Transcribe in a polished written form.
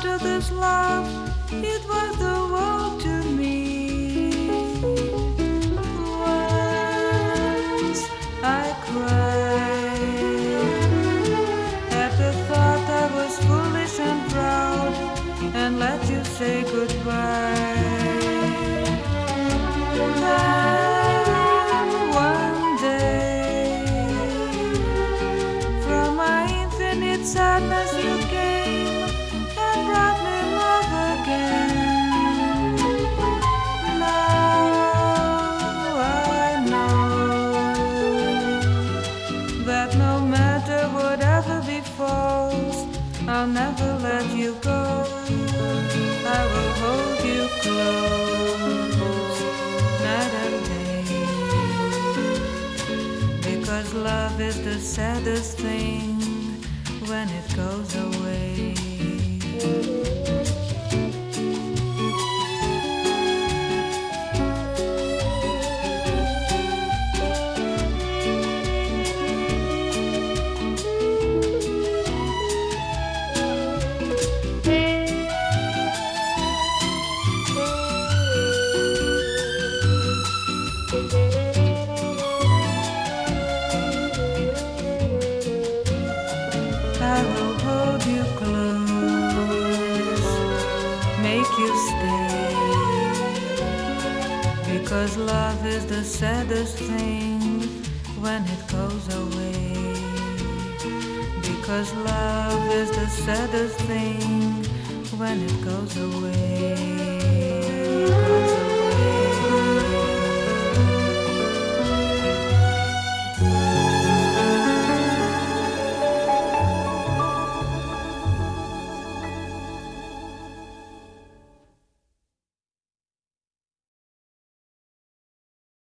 after this love, it was the world to me. Once I cried at the thought I was foolish and proud and let you say goodbye. Then one day, from my infinite sadness you came and brought me love again. Now I know that no matter whatever befalls, I'll never let you go. I will hold you close night and day, because love is the saddest thing when it goes away. I will hold you close, make you stay, because love is the saddest thing when it goes away. Because love is the saddest thing when it goes away.